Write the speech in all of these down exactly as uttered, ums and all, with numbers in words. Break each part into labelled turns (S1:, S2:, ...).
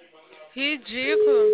S1: Ridículo.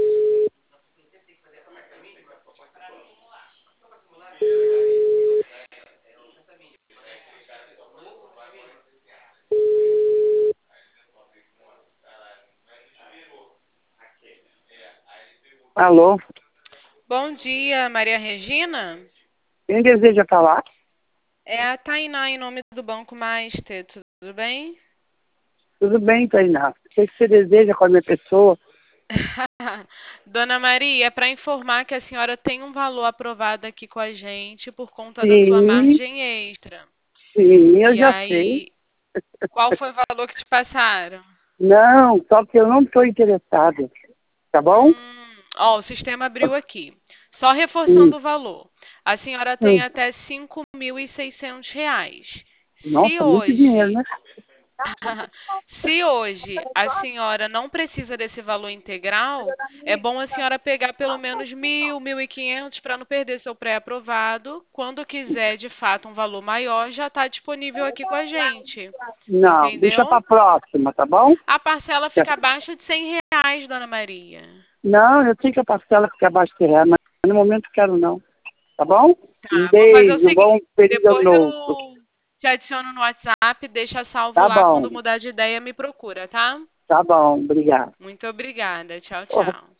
S2: Alô?
S1: Bom dia, Maria Regina.
S2: Quem deseja falar?
S1: É a Tainá em nome do Banco Master, tudo bem?
S2: Tudo bem, Tainá. O que você deseja com a minha pessoa?
S1: Dona Maria, para informar que a senhora tem um valor aprovado aqui com a gente por conta da sua
S2: Sim,
S1: margem extra.
S2: sim, eu
S1: E
S2: já sei.
S1: aí, qual foi o valor que te passaram?
S2: Não, só que eu não estou interessado. Tá bom?
S1: Hum, ó, o sistema abriu aqui. Só
S2: Hum,
S1: reforçando o valor. A senhora tem
S2: hum.
S1: até cinco mil e seiscentos reais. Se
S2: Nossa, muito dinheiro,
S1: hoje
S2: né?
S1: Se hoje a senhora não precisa desse valor integral, é bom a senhora pegar pelo menos mil, mil e quinhentos para não perder seu pré-aprovado. Quando quiser, de fato, um valor maior, já está disponível aqui com a gente.
S2: Não, deixa
S1: Entendeu?
S2: pra próxima, tá bom?
S1: A parcela fica abaixo de cem reais, dona Maria.
S2: Não, eu sei que a parcela fica abaixo de reais, mas no momento quero não. Tá bom? Um
S1: Tá, vou fazer o
S2: beijo, um bom
S1: seguinte:
S2: período
S1: depois
S2: novo.
S1: eu te adiciono no WhatsApp, deixa salvo
S2: Tá
S1: lá.
S2: bom,
S1: Quando mudar de ideia, me procura, tá?
S2: tá bom, obrigado.
S1: Muito obrigada. Tchau,
S2: Porra,
S1: tchau.